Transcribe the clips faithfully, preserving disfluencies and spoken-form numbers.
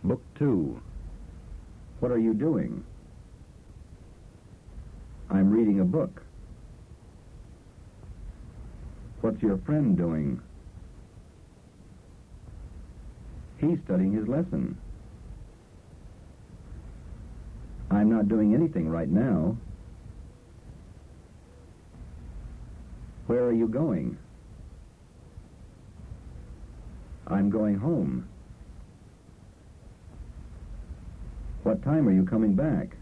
Book two. What are you doing? I'm reading a book. What's your friend doing? He's studying his lesson. I'm not doing anything right now. Where are you going? I'm going home. What time are you coming back?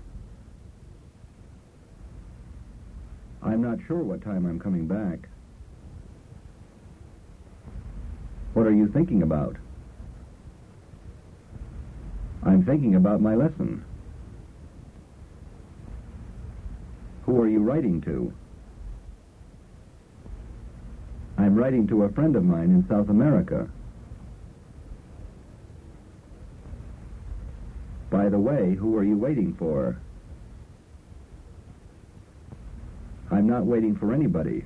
I'm not sure what time I'm coming back. What are you thinking about? I'm thinking about my lesson. Who are you writing to? I'm writing to a friend of mine in South America. By the way, who are you waiting for? I'm not waiting for anybody.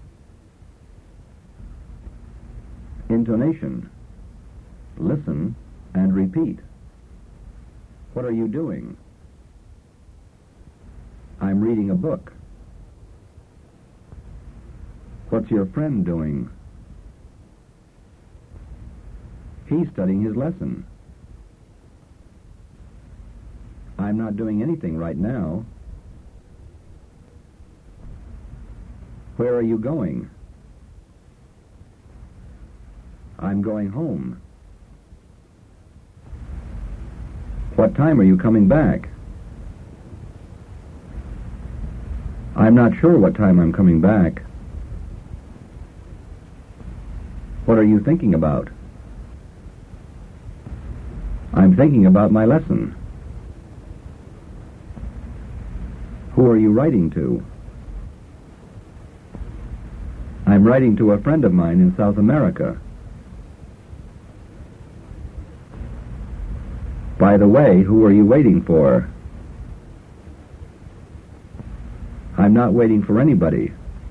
Intonation. Listen and repeat. What are you doing? I'm reading a book. What's your friend doing? He's studying his lesson. I'm not doing anything right now. Where are you going? I'm going home. What time are you coming back? I'm not sure what time I'm coming back. What are you thinking about? I'm thinking about my lesson. Who are you writing to? I'm writing to a friend of mine in South America. By the way, who are you waiting for? I'm not waiting for anybody.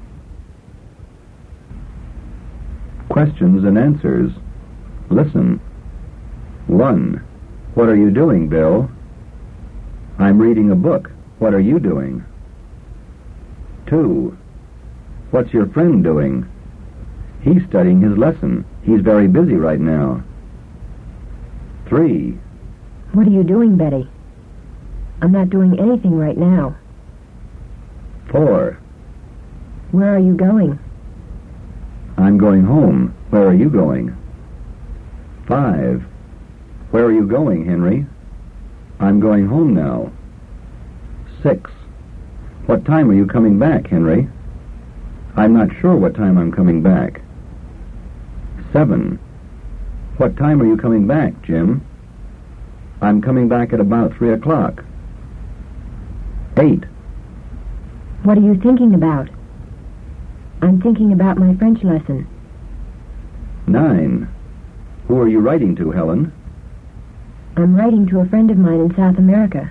Questions and answers. Listen. One. What are you doing, Bill? I'm reading a book. What are you doing? Two. What's your friend doing? He's studying his lesson. He's very busy right now. Three. What are you doing, Betty? I'm not doing anything right now. Four. Where are you going? I'm going home. Where are you going? Five. Where are you going, Henry? I'm going home now. Six. What time are you coming back, Henry? I'm not sure what time I'm coming back. Seven. What time are you coming back, Jim? I'm coming back at about three o'clock. Eight. What are you thinking about? I'm thinking about my French lesson. Nine. Who are you writing to, Helen? I'm writing to a friend of mine in South America.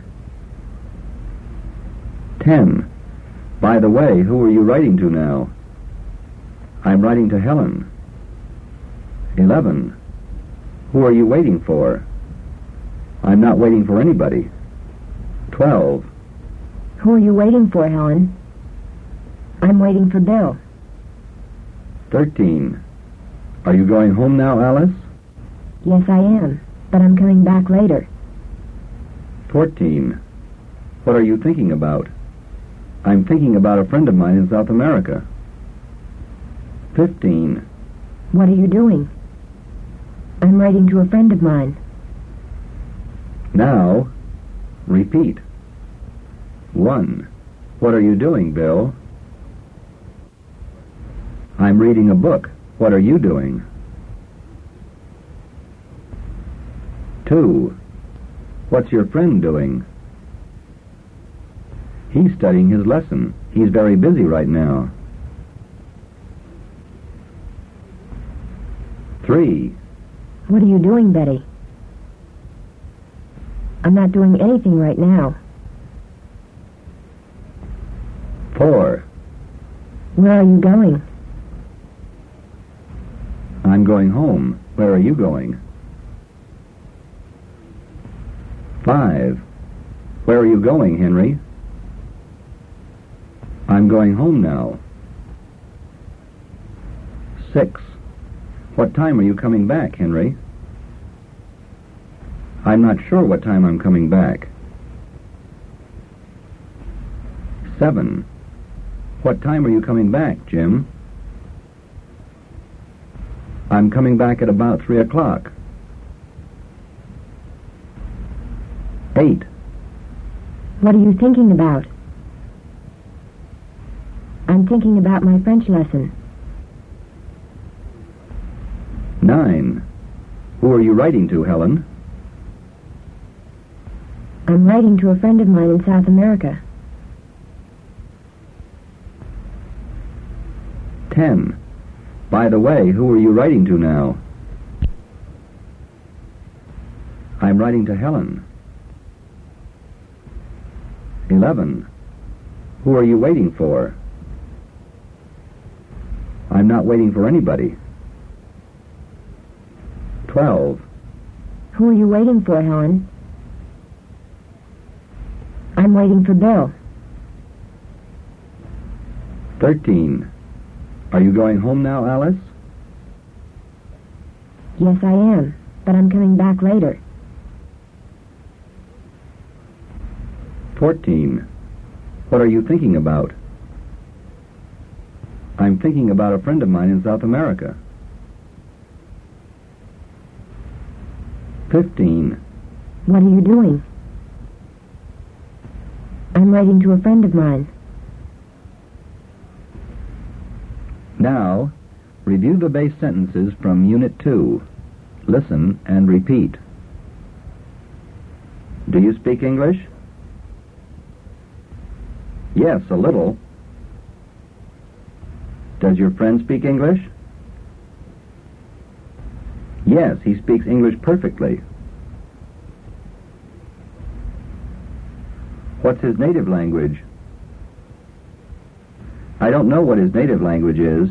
Ten. By the way, who are you writing to now? I'm writing to Helen. Eleven. Who are you waiting for? I'm not waiting for anybody. Twelve. Who are you waiting for, Helen? I'm waiting for Bill. Thirteen. Are you going home now, Alice? Yes, I am, but I'm coming back later. Fourteen. What are you thinking about? I'm thinking about a friend of mine in South America. Fifteen. What are you doing? I'm writing to a friend of mine. Now, repeat. One. What are you doing, Bill? I'm reading a book. What are you doing? Two. What's your friend doing? He's studying his lesson. He's very busy right now. Three. What are you doing, Betty? I'm not doing anything right now. Four. Where are you going? I'm going home. Where are you going? Five. Where are you going, Henry? I'm going home now. Six. What time are you coming back, Henry? I'm not sure what time I'm coming back. Seven. What time are you coming back, Jim? I'm coming back at about three o'clock. Eight. What are you thinking about? I'm thinking about my French lesson. Nine. Who are you writing to, Helen? I'm writing to a friend of mine in South America. Ten. By the way, who are you writing to now? I'm writing to Helen. Eleven. Who are you waiting for? I'm not waiting for anybody. Twelve. Who are you waiting for, Helen? I'm waiting for Bill. Thirteen. Are you going home now, Alice? Yes, I am, but I'm coming back later. Fourteen. What are you thinking about? I'm thinking about a friend of mine in South America. Fifteen. What are you doing? I'm writing to a friend of mine. Now, review the base sentences from Unit two. Listen and repeat. Do you speak English? Yes, a little. Does your friend speak English? Yes, he speaks English perfectly. What's his native language? I don't know what his native language is.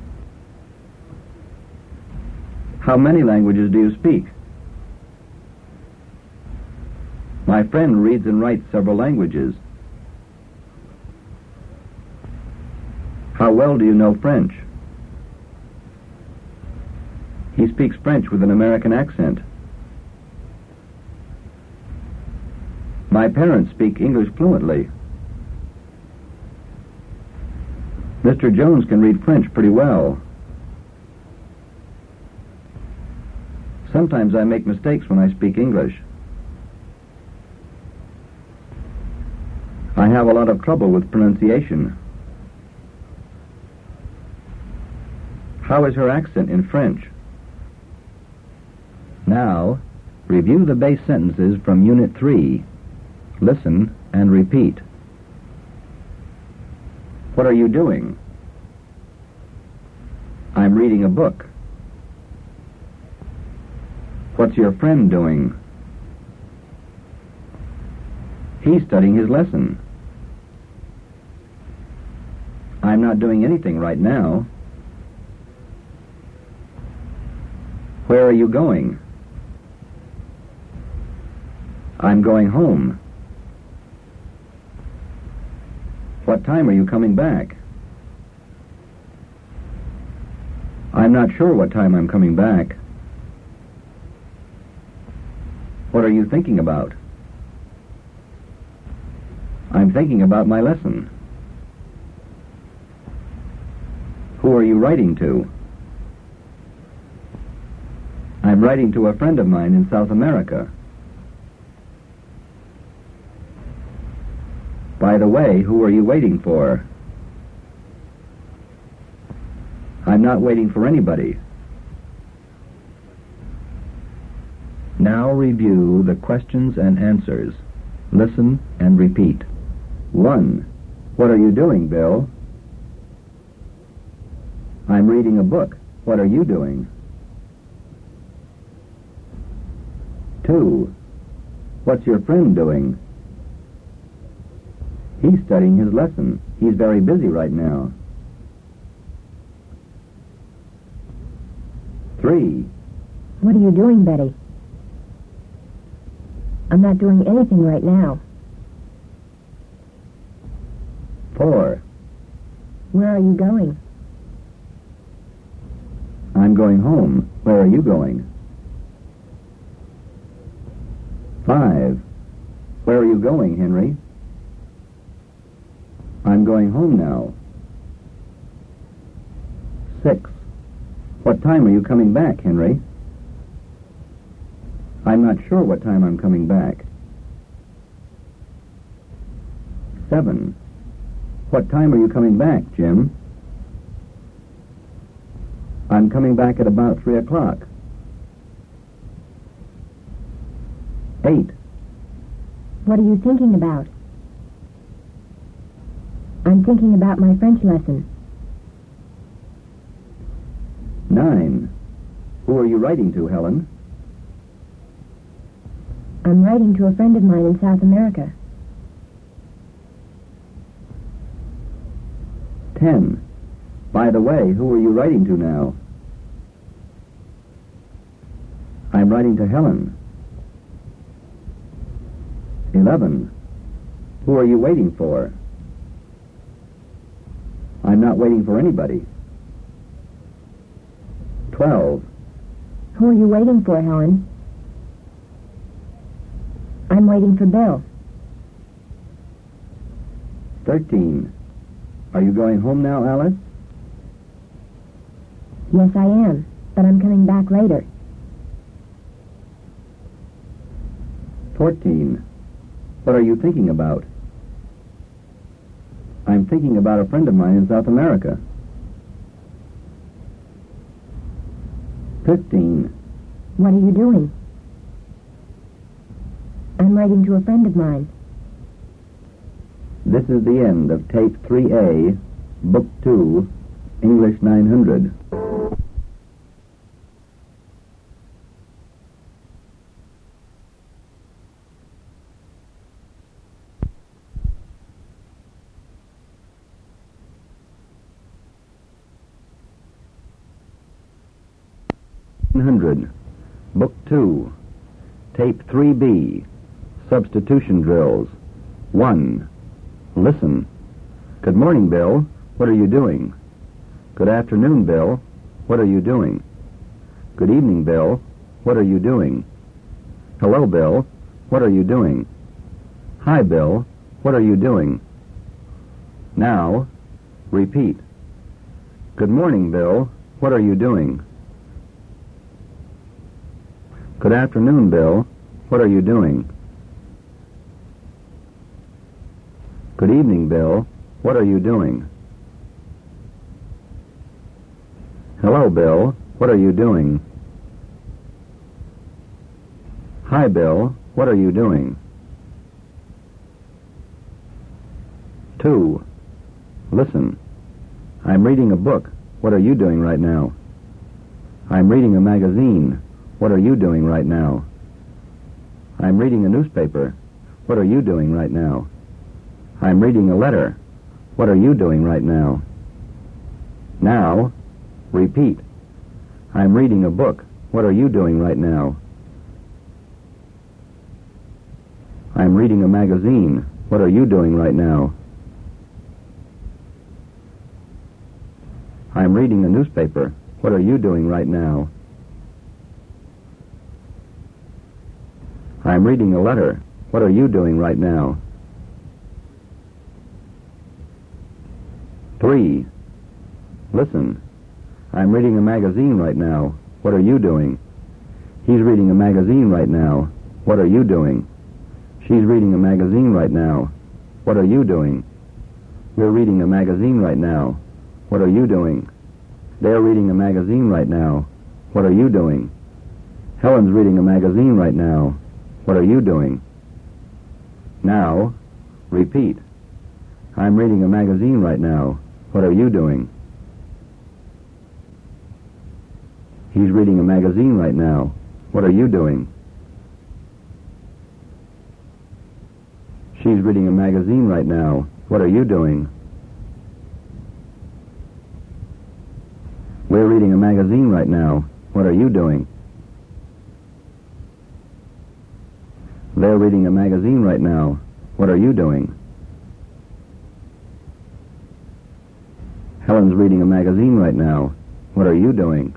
How many languages do you speak? My friend reads and writes several languages. How well do you know French? He speaks French with an American accent. My parents speak English fluently. Mister Jones can read French pretty well. Sometimes I make mistakes when I speak English. I have a lot of trouble with pronunciation. How is her accent in French? Now, review the base sentences from Unit three. Listen and repeat. What are you doing? I'm reading a book. What's your friend doing? He's studying his lesson. I'm not doing anything right now. Where are you going? I'm going home. What time are you coming back? I'm not sure what time I'm coming back. What are you thinking about? I'm thinking about my lesson. Who are you writing to? I'm writing to a friend of mine in South America. By the way, who are you waiting for? I'm not waiting for anybody. Now review the questions and answers. Listen and repeat. One. What are you doing, Bill? I'm reading a book. What are you doing? Two. What's your friend doing? He's studying his lesson. He's very busy right now. Three. What are you doing, Betty? I'm not doing anything right now. Four. Where are you going? I'm going home. Where are you going? Five. Where are you going, Henry? I'm going home now. Six. What time are you coming back, Henry? I'm not sure what time I'm coming back. Seven. What time are you coming back, Jim? I'm coming back at about three o'clock. Eight. What are you thinking about? I'm thinking about my French lesson. Nine. Who are you writing to, Helen? I'm writing to a friend of mine in South America. Ten. By the way, who are you writing to now? I'm writing to Helen. Eleven. Who are you waiting for? I'm not waiting for anybody. Twelve. Who are you waiting for, Helen? I'm waiting for Bill. Thirteen. Are you going home now, Alice? Yes, I am, but I'm coming back later. Fourteen. What are you thinking about? I'm thinking about a friend of mine in South America. Fifteen. What are you doing? I'm writing to a friend of mine. This is the end of Tape three A, Book two, English nine hundred. nine hundred, Book two, Tape three B, Substitution Drills. one. Listen. Good morning, Bill. What are you doing? Good afternoon, Bill. What are you doing? Good evening, Bill. What are you doing? Hello, Bill. What are you doing? Hi, Bill. What are you doing? Now, repeat. Good morning, Bill. What are you doing? Good afternoon, Bill. What are you doing? Good evening, Bill. What are you doing? Hello, Bill. What are you doing? Hi, Bill. What are you doing? Two. Listen. I'm reading a book. What are you doing right now? I'm reading a magazine. What are you doing right now? I'm reading a newspaper. What are you doing right now? I'm reading a letter. What are you doing right now? Now, repeat. I'm reading a book. What are you doing right now? I'm reading a magazine. What are you doing right now? I'm reading a newspaper. What are you doing right now? I'm reading a letter. What are you doing right now? Three. Listen. I'm reading a magazine right now. What are you doing? He's reading a magazine right now. What are you doing? She's reading a magazine right now. What are you doing? We're reading a magazine right now. What are you doing? They're reading a magazine right now. What are you doing? Helen's reading a magazine right now. What are you doing? Now, repeat. I'm reading a magazine right now. What are you doing? He's reading a magazine right now. What are you doing? She's reading a magazine right now. What are you doing? We're reading a magazine right now. What are you doing? They're reading a magazine right now. What are you doing? Helen's reading a magazine right now. What are you doing?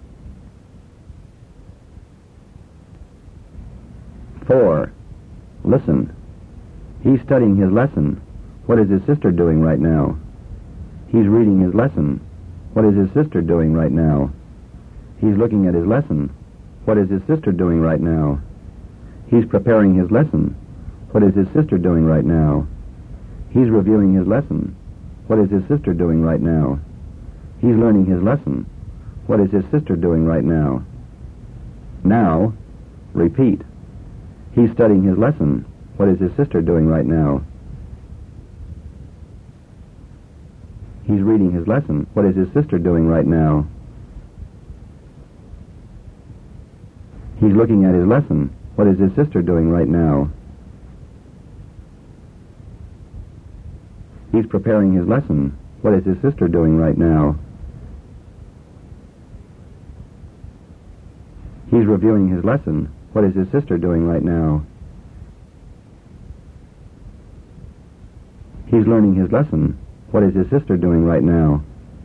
Four. Listen. He's studying his lesson. What is his sister doing right now? He's reading his lesson. What is his sister doing right now? He's looking at his lesson. What is his sister doing right now? He's preparing his lesson. What is his sister doing right now? He's reviewing his lesson. What is his sister doing right now? He's learning his lesson. What is his sister doing right now? Now, repeat. He's studying his lesson. What is his sister doing right now? He's reading his lesson. What is his sister doing right now? He's looking at his lesson. What is his sister doing right now? He's preparing his lesson. What is his sister doing right now? He's reviewing his lesson. What is his sister doing right now? He's learning his lesson. What is his sister doing right now?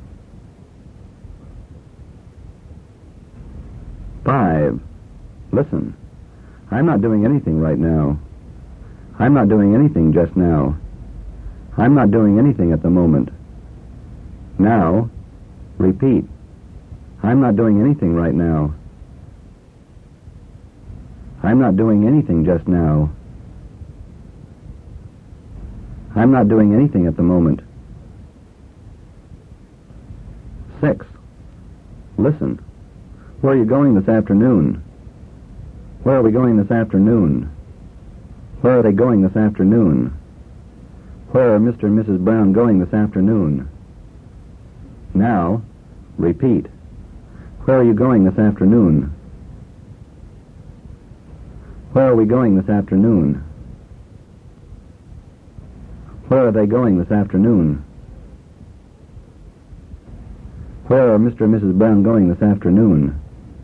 Five. Listen. I'm not doing anything right now. I'm not doing anything just now. I'm not doing anything at the moment. Now, repeat. I'm not doing anything right now. I'm not doing anything just now. I'm not doing anything at the moment. Six. Listen. Where are you going this afternoon? Where are we going this afternoon? Where are they going this afternoon? Where are Mister and Missus Brown going this afternoon? Now, repeat. Where are you going this afternoon? Where are we going this afternoon? Where are they going this afternoon? Where are Mister and Missus Brown going this afternoon?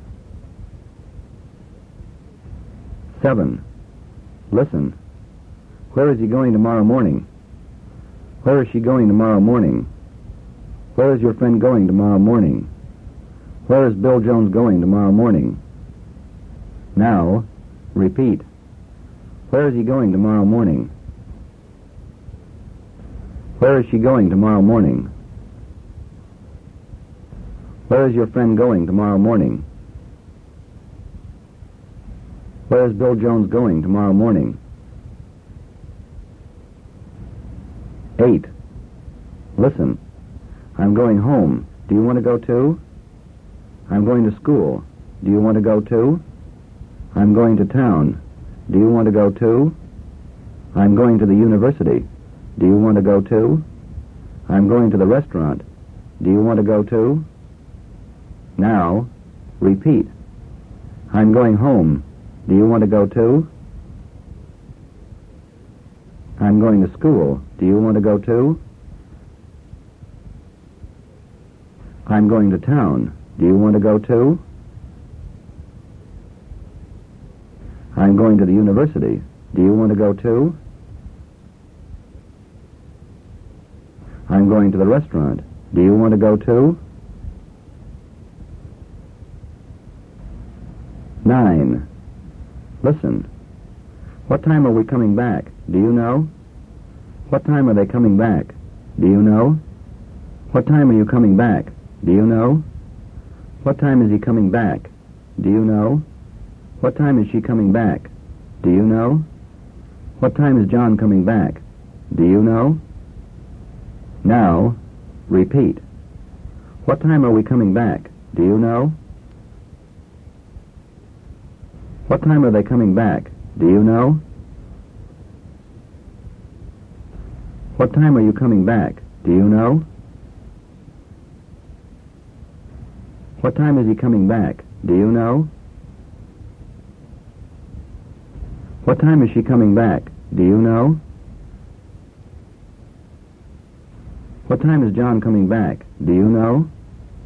Seven. Listen. Where is he going tomorrow morning? Where is she going tomorrow morning? Where is your friend going tomorrow morning? Where is Bill Jones going tomorrow morning? Now, repeat. Where is he going tomorrow morning? Where is she going tomorrow morning? Where is your friend going tomorrow morning? Where is Bill Jones going tomorrow morning? Eight. Listen. I'm going home. Do you want to go too? I'm going to school. Do you want to go too? I'm going to town. Do you want to go too? I'm going to the university. Do you want to go too? I'm going to the restaurant. Do you want to go too? Now, repeat. I'm going home. Do you want to go too? I'm going to school. Do you want to go too? I'm going to town. Do you want to go too? I'm going to the university. Do you want to go too? I'm going to the restaurant. Do you want to go too? Nine. Listen. What time are we coming back? Do you know? What time are they coming back? Do you know? What time are you coming back? Do you know? What time is he coming back? Do you know? What time is she coming back? Do you know? What time is John coming back? Do you know? Now, repeat. What time are we coming back? Do you know? What time are they coming back? Do you know? What time are you coming back? Do you know? What time is he coming back? Do you know? What time is she coming back? Do you know? What time is John coming back? Do you know?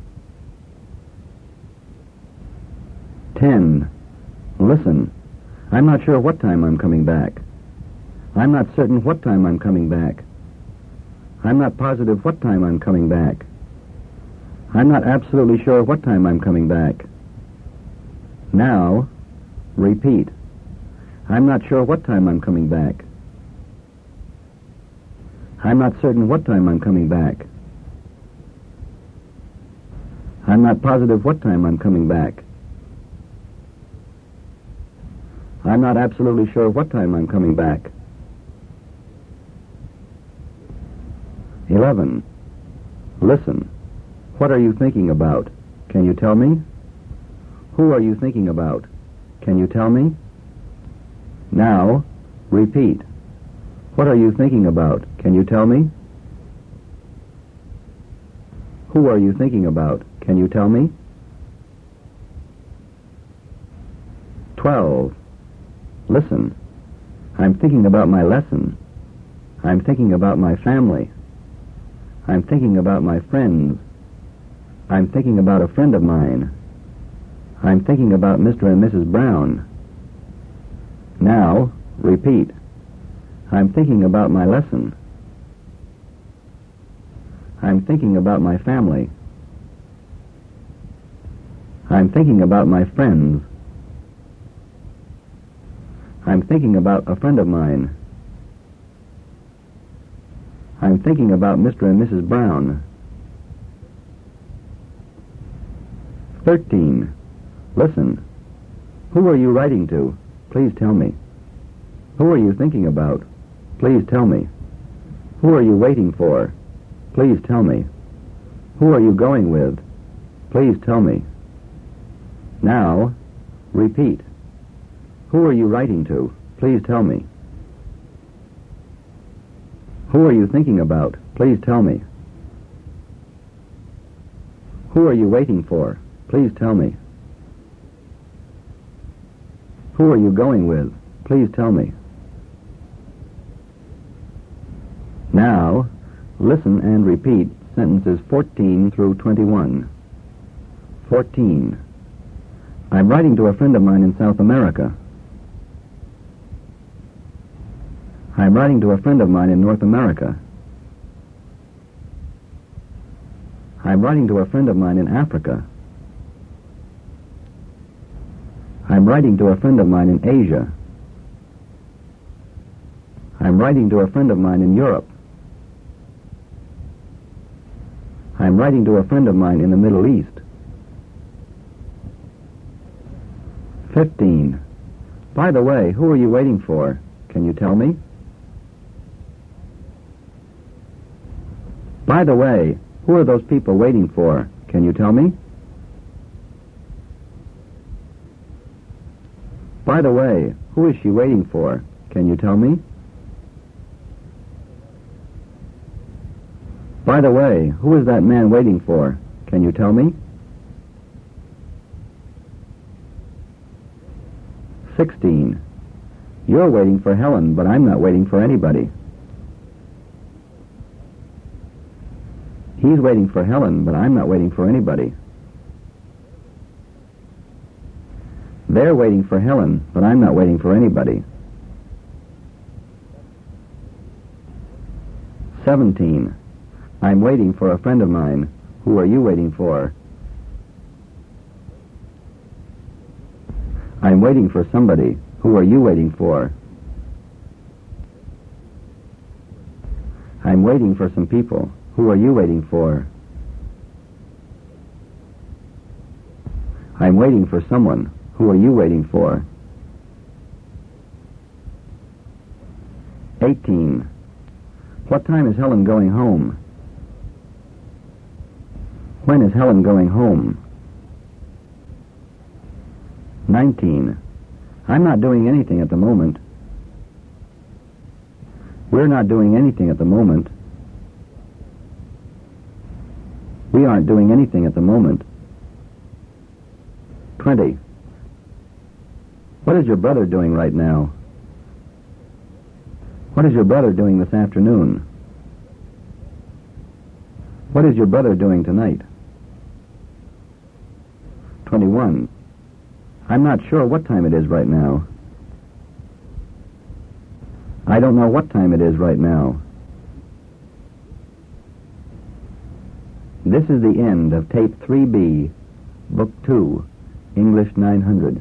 Ten. Listen. I'm not sure what time I'm coming back. I'm not certain what time I'm coming back. I'm not positive what time I'm coming back. I'm not absolutely sure what time I'm coming back. Now, repeat. I'm not sure what time I'm coming back. I'm not certain what time I'm coming back. I'm not positive what time I'm coming back. I'm not absolutely sure what time I'm coming back. Eleven. Listen. What are you thinking about? Can you tell me? Who are you thinking about? Can you tell me? Now, repeat. What are you thinking about? Can you tell me? Who are you thinking about? Can you tell me? Twelve. Listen. I'm thinking about my lesson. I'm thinking about my family. I'm thinking about my friends. I'm thinking about a friend of mine. I'm thinking about Mister and Missus Brown. Now, repeat. I'm thinking about my lesson. I'm thinking about my family. I'm thinking about my friends. I'm thinking about a friend of mine. I'm thinking about Mister and Missus Brown. Thirteen. Listen. Who are you writing to? Please tell me. Who are you thinking about? Please tell me. Who are you waiting for? Please tell me. Who are you going with? Please tell me. Now, repeat. Who are you writing to? Please tell me. Who are you thinking about? Please tell me. Who are you waiting for? Please tell me. Who are you going with? Please tell me. Now, listen and repeat sentences fourteen through twenty-one. Fourteen. I'm writing to a friend of mine in South America. I'm writing to a friend of mine in North America. I'm writing to a friend of mine in Africa. I'm writing to a friend of mine in Asia. I'm writing to a friend of mine in Europe. I'm writing to a friend of mine in the Middle East. Fifteen. By the way, who are you waiting for? Can you tell me? By the way, who are those people waiting for? Can you tell me? By the way, who is she waiting for? Can you tell me? By the way, who is that man waiting for? Can you tell me? Sixteen. You're waiting for Helen, but I'm not waiting for anybody. He's waiting for Helen, but I'm not waiting for anybody. They're waiting for Helen, but I'm not waiting for anybody. Seventeen. I'm waiting for a friend of mine. Who are you waiting for? I'm waiting for somebody. Who are you waiting for? I'm waiting for some people. Who are you waiting for? I'm waiting for someone. Who are you waiting for? Eighteen. What time is Helen going home? When is Helen going home? Nineteen. I'm not doing anything at the moment. We're not doing anything at the moment. We aren't doing anything at the moment. Twenty. What is your brother doing right now? What is your brother doing this afternoon? What is your brother doing tonight? Twenty-one. I'm not sure what time it is right now. I don't know what time it is right now. This is the end of Tape three B, Book two, English nine hundred.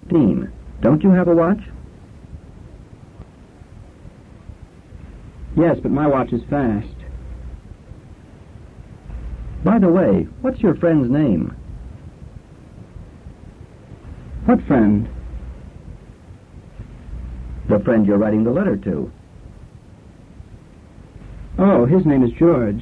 fifteen. Don't you have a watch? Yes, but my watch is fast. By the way, what's your friend's name? What friend? The friend you're writing the letter to. Oh, his name is George.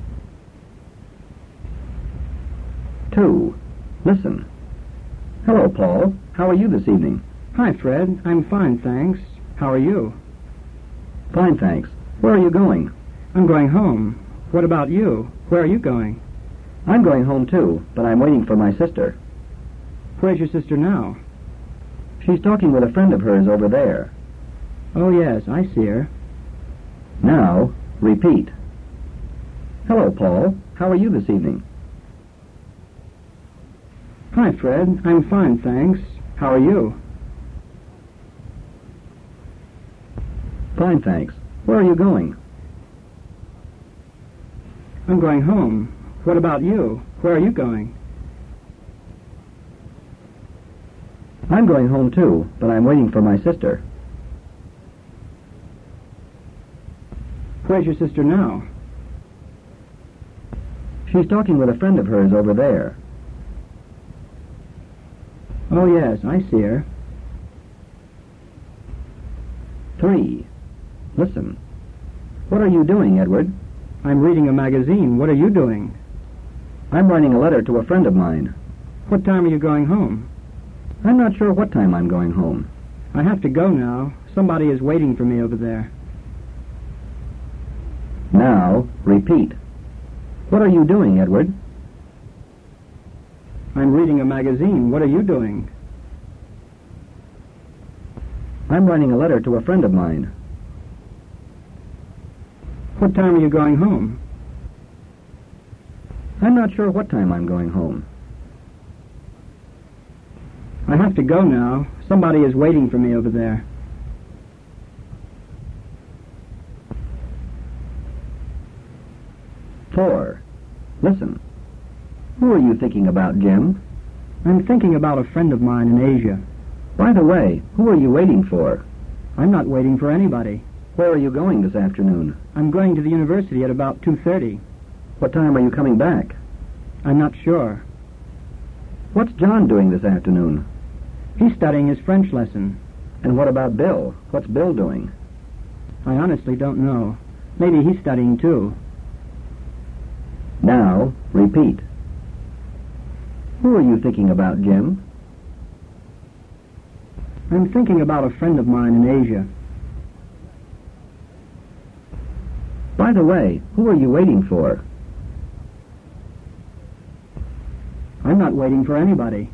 Two. Listen. Hello, Paul. How are you this evening? Hi, Fred. I'm fine, thanks. How are you? Fine, thanks. Where are you going? I'm going home. What about you? Where are you going? I'm going home, too, but I'm waiting for my sister. Where's your sister now? She's talking with a friend of hers over there. Oh, yes, I see her. Now, repeat. Hello, Paul. How are you this evening? Hi, Fred. I'm fine, thanks. How are you? Fine, thanks. Where are you going? I'm going home. What about you? Where are you going? I'm going home, too, but I'm waiting for my sister. Where's your sister now? She's talking with a friend of hers over there. Oh, yes, I see her. Three. Listen. What are you doing, Edward? I'm reading a magazine. What are you doing? I'm writing a letter to a friend of mine. What time are you going home? I'm not sure what time I'm going home. I have to go now. Somebody is waiting for me over there. Now, repeat. What are you doing, Edward? I'm reading a magazine. What are you doing? I'm writing a letter to a friend of mine. What time are you going home? I'm not sure what time I'm going home. I have to go now. Somebody is waiting for me over there. Four. Listen. Who are you thinking about, Jim? I'm thinking about a friend of mine in Asia. By the way, who are you waiting for? I'm not waiting for anybody. Where are you going this afternoon? I'm going to the university at about two thirty. What time are you coming back? I'm not sure. What's John doing this afternoon? He's studying his French lesson. And what about Bill? What's Bill doing? I honestly don't know. Maybe he's studying too. Now, repeat. Who are you thinking about, Jim? I'm thinking about a friend of mine in Asia. By the way, who are you waiting for? I'm not waiting for anybody.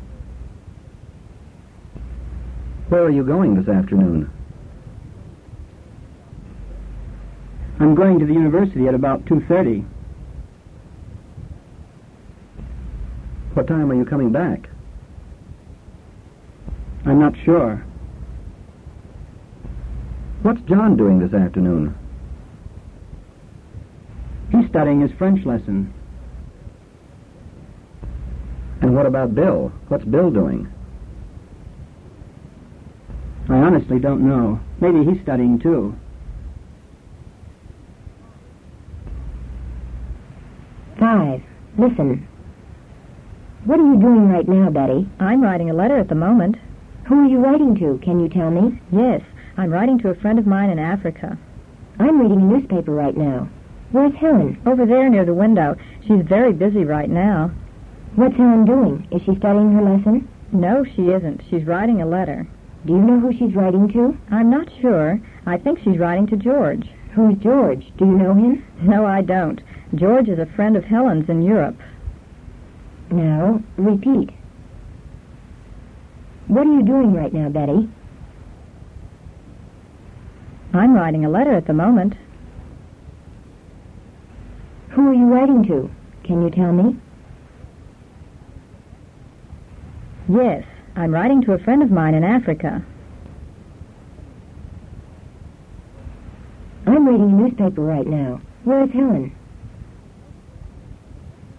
Where are you going this afternoon? I'm going to the university at about two thirty. What time are you coming back? I'm not sure. What's John doing this afternoon? He's studying his French lesson. And what about Bill? What's Bill doing? I honestly don't know. Maybe he's studying too. Five. Listen. What are you doing right now, Betty? I'm writing a letter at the moment. Who are you writing to? Can you tell me? Yes, I'm writing to a friend of mine in Africa. I'm reading a newspaper right now. Where's Helen? Over there near the window. She's very busy right now. What's Helen doing? Is she studying her lesson? No, she isn't. She's writing a letter. Do you know who she's writing to? I'm not sure. I think she's writing to George. Who's George? Do you know him? No, I don't. George is a friend of Helen's in Europe. Now, repeat. What are you doing right now, Betty? I'm writing a letter at the moment. Who are you writing to? Can you tell me? Yes, I'm writing to a friend of mine in Africa. I'm reading a newspaper right now. Where's Helen?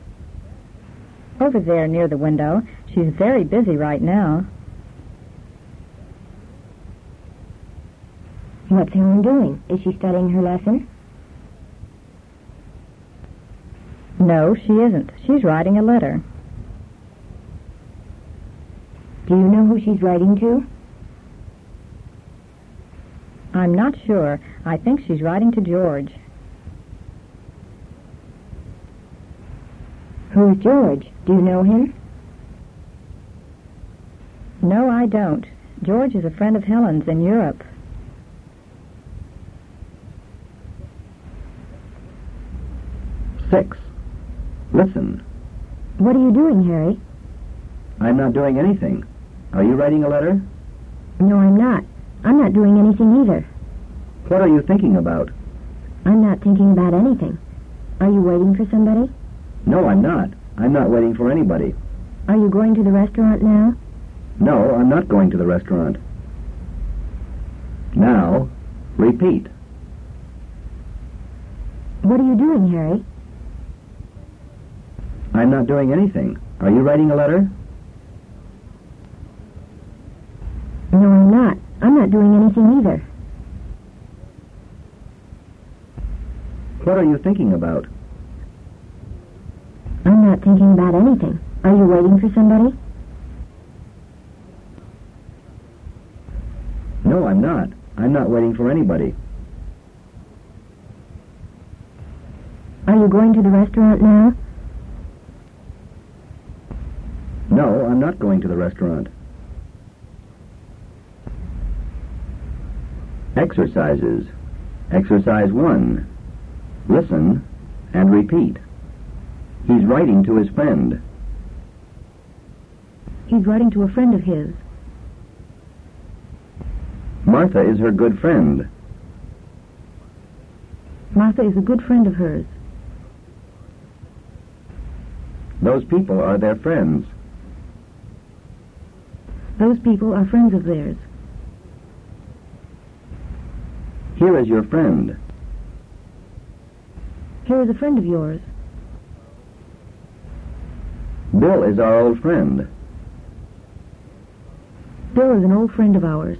Over there near the window. She's very busy right now. What's Helen doing? Is she studying her lesson? No, she isn't. She's writing a letter. Do you know who she's writing to? I'm not sure. I think she's writing to George. Who's George? Do you know him? No, I don't. George is a friend of Helen's in Europe. Six. Listen. What are you doing, Harry? I'm not doing anything. Are you writing a letter? No, I'm not. I'm not doing anything either. What are you thinking about? I'm not thinking about anything. Are you waiting for somebody? No, I'm not. I'm not waiting for anybody. Are you going to the restaurant now? No, I'm not going to the restaurant. Now, repeat. What are you doing, Harry? I'm not doing anything. Are you writing a letter? No, I'm not. I'm not doing anything either. What are you thinking about? I'm not thinking about anything. Are you waiting for somebody? No, I'm not. I'm not waiting for anybody. Are you going to the restaurant now? No, I'm not going to the restaurant. Exercises. Exercise one. Listen and repeat. He's writing to his friend. He's writing to a friend of his. Martha is her good friend. Martha is a good friend of hers. Those people are their friends. Those people are friends of theirs. Here is your friend. Here is a friend of yours. Bill is our old friend. Bill is an old friend of ours.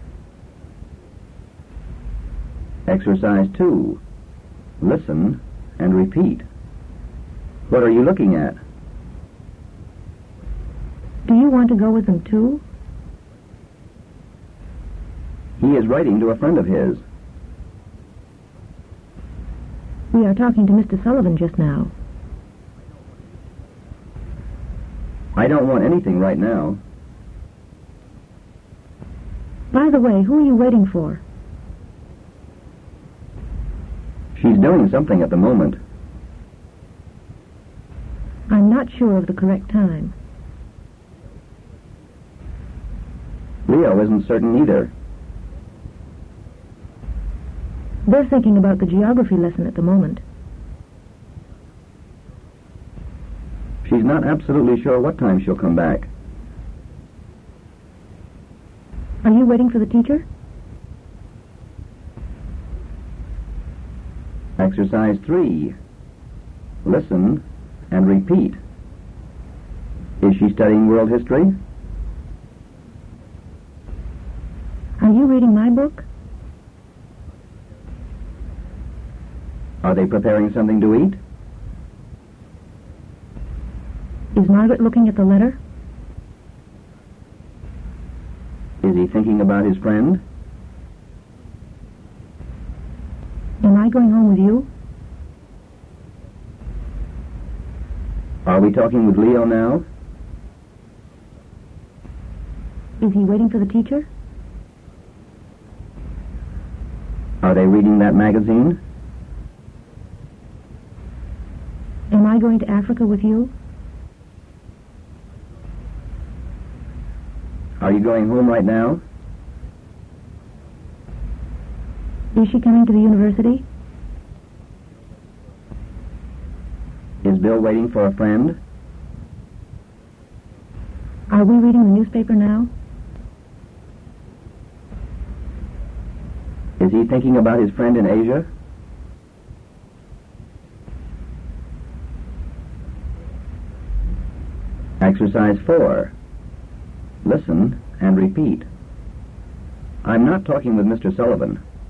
Exercise two. Listen and repeat. What are you looking at? Do you want to go with them too? He is writing to a friend of his. We are talking to Mister Sullivan just now. I don't want anything right now. By the way, who are you waiting for? She's doing something at the moment. I'm not sure of the correct time. Leo isn't certain either. They're thinking about the geography lesson at the moment. She's not absolutely sure what time she'll come back. Are you waiting for the teacher? Exercise three. Listen and repeat. Is she studying world history? Are you reading my book? Are they preparing something to eat? Is Margaret looking at the letter? Is he thinking about his friend? Am I going home with you? Are we talking with Leo now? Is he waiting for the teacher? Are they reading that magazine? Am I going to Africa with you? Are you going home right now? Is she coming to the university? Is Bill waiting for a friend? Are we reading the newspaper now? Is he thinking about his friend in Asia? Exercise four. Listen and repeat. I'm not talking with Mister Sullivan.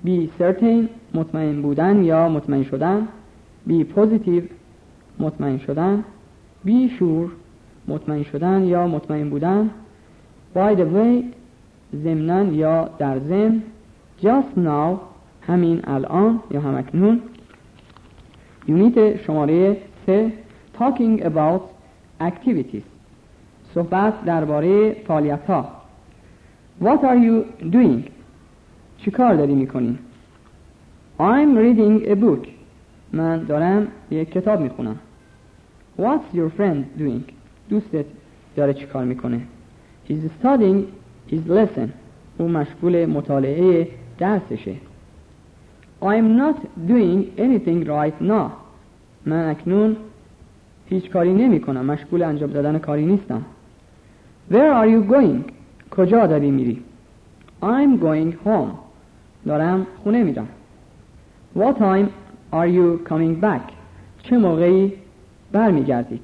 be certain مطمئن بودن یا مطمئن شدن. be positive مطمئن شدن. be sure مطمئن شدن یا مطمئن بودن. by the way ضمناً یا در ضمن. just now همین الان یا همکنون. یونیت شماره سه talking about activities صحبت درباره فعالیت‌ها. what are you doing چی کار داری میکنی؟ I'm reading a book من دارم یک کتاب میخونم. what's your friend doing دوستت داره چی کار میکنه؟ he's studying his lesson او مشغول مطالعه درسشه. I'm not doing anything right now من اکنون هیچ کاری نمی کنم مشغول انجام دادن کاری نیستم. where are you going کجا داری میری؟ I'm going home دارم خونه میرم. what time are you coming back چه موقعی برمیگردید؟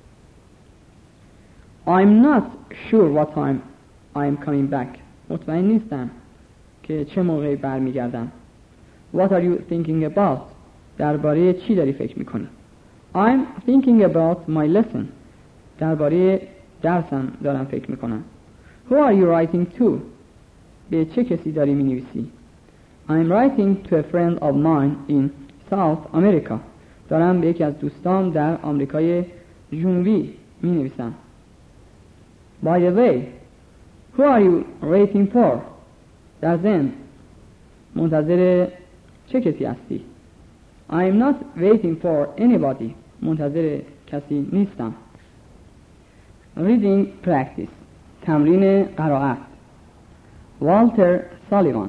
I'm not sure what time I'm coming back مطمئن نیستم که چه موقعی برمیگردم. what are you thinking about درباره چی داری فکر میکنی؟ I'm thinking about my lesson درباره درسم دارم فکر میکنم. who are you writing to به چه کسی داری مینویسی؟ I'm writing to a friend of mine in South America دارم به یکی از دوستام در آمریکای جنوبی مینویسم. by the way who are you waiting for در ضمن منتظر چه کسی هستی؟ I'm not waiting for anybody منتظر کسی نیستم. reading practice تمرین قرائت. Walter Sullivan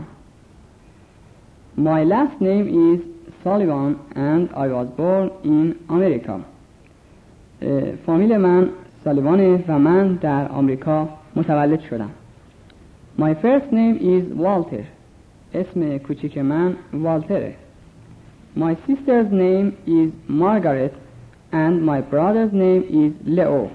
my last name is Sullivan and I was born in America فامیل من سالیوانه و من در آمریکا متولد شدم. my first name is Walter اسم کوچیک من والتره. my sister's name is Margaret and my brother's name is Leo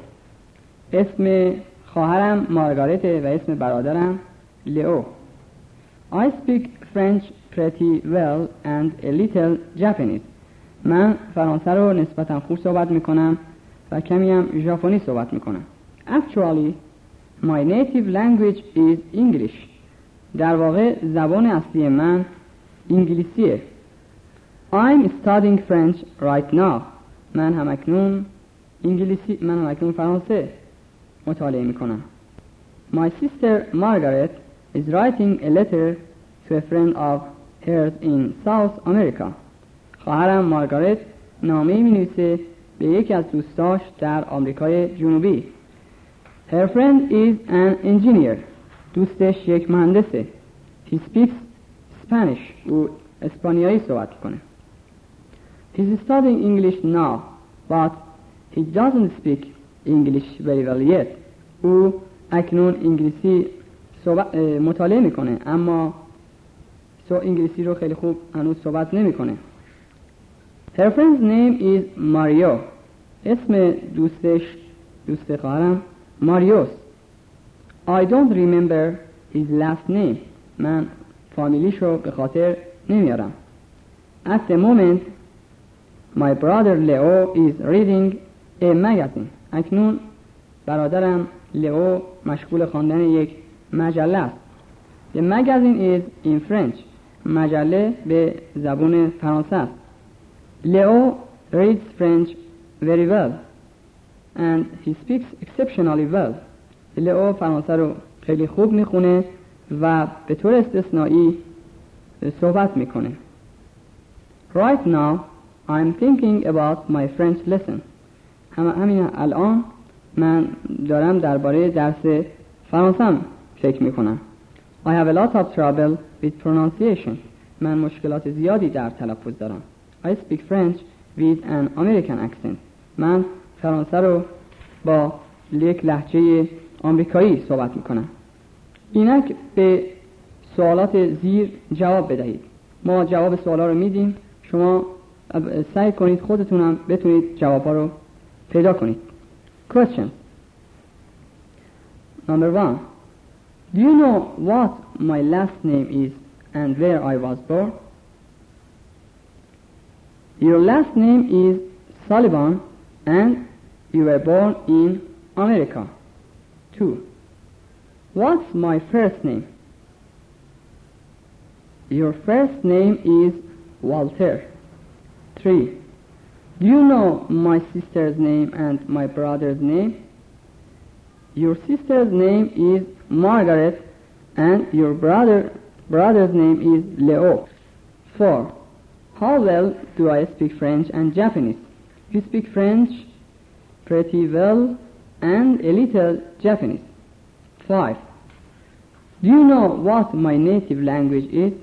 اسم خواهرم مارگارت و اسم برادرم لئو. I speak French pretty well and a little Japanese من فرانسه رو نسبتا خوب صحبت میکنم و کمی هم ژاپنی صحبت میکنم. actually my native language is English در واقع زبان اصلی من انگلیسیه. I'm studying French right now من همکنون انگلیسی من همکنون فرانسه مطالعه میکنم. My sister Margaret is writing a letter to a friend of hers in South America خواهرم مارگارت نامه‌ای می‌نویسه به یکی از دوستاش در آمریکای جنوبی. Her friend is an engineer دوستش یک مهندسه. He speaks Spanish او اسپانیایی صحبت می‌کنه. He's studying English now but he doesn't speak English very well yet او اکنون انگلیسی صحبت مطالعه میکنه اما سو انگلیسی رو خیلی خوب هنوز صحبت نمیکنه. Her friend's name is Mario اسم دوستش دوست خواهرم ماریوس. I don't remember his last name من فامیلیش رو به خاطر نمیارم. At the moment my brother Leo is reading a magazine اکنون برادرم لئو مشغول خواندن یک مجله است. The magazine is in French مجله به زبان فرانسه است. Leo reads French very well and he speaks exceptionally well لئو فرانسه رو خیلی خوب میخونه و به طور استثنایی صحبت میکنه. Right now I'm thinking about my French lesson هم همین الان من دارم درباره درس فرانسه فکر میکنم. I have a lot of trouble with pronunciation من مشکلات زیادی در تلفظ دارم. I speak French with an American accent من فرانسه رو با یک لهجه آمریکایی صحبت میکنم. اینک به سوالات زیر جواب بدهید. ما جواب سوالا رو میدیم شما سعی کنید خودتونم بتونید جوابا رو پیدا کنید. Question Number one Do you know what my last name is and where I was born. Your last name is Sullivan and you were born in America. two. What's my first name? Your first name is Walter. three. Do you know my sister's name and my brother's name? Your sister's name is Margaret and your brother brother's name is Leo. four. How well do I speak French and Japanese? You speak French pretty well and a little Japanese. five. Do you know what my native language is?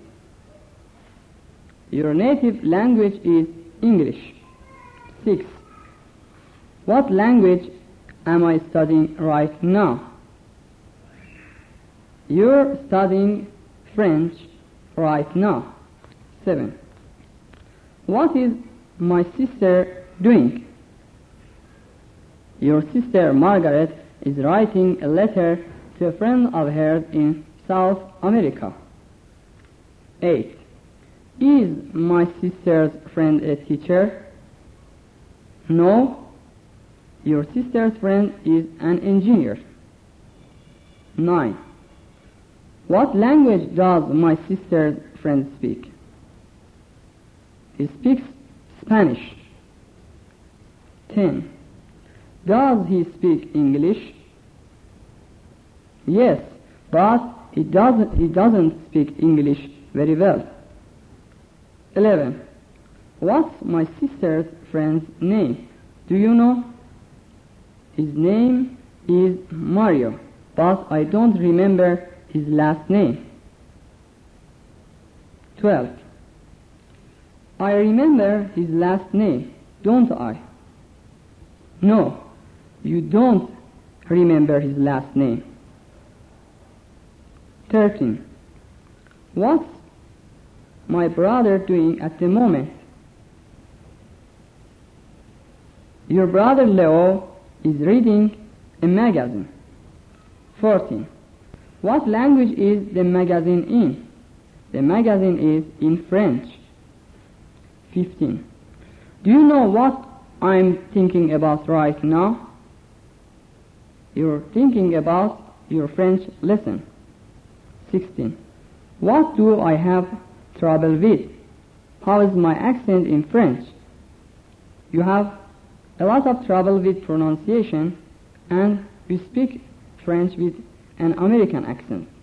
Your native language is English. six. What language am I studying right now? You're studying French right now. seven. What is my sister doing? Your sister Margaret is writing a letter to a friend of hers in South America. eight. Is my sister's friend a teacher? No. Your sister's friend is an engineer. nine. What language does my sister's friend speak? He speaks Spanish. ten. Does he speak English? Yes, but he doesn't, he doesn't speak English very well. eleven. What's my sister's friend's name? Do you know? His name is Mario, but I don't remember his last name. twelve. I remember his last name, don't I? No, you don't remember his last name. thirteen. What's my brother doing at the moment? Your brother Leo is reading a magazine. fourteen. What language is the magazine in? The magazine is in French. fifteen. Do you know what I'm thinking about right now? You're thinking about your French lesson. sixteen. What do I have trouble with? How is my accent in French? You have a lot of trouble with pronunciation and you speak French with an American accent.